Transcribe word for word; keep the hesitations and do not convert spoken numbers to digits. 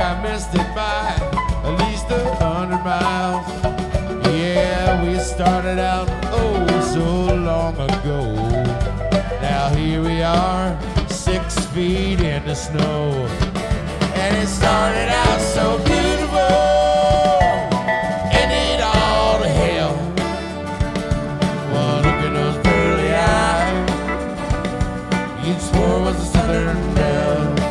I missed it by at least a hundred miles. Yeah, we started out oh so long ago. Now here we are, six feet in the snow. And it started out so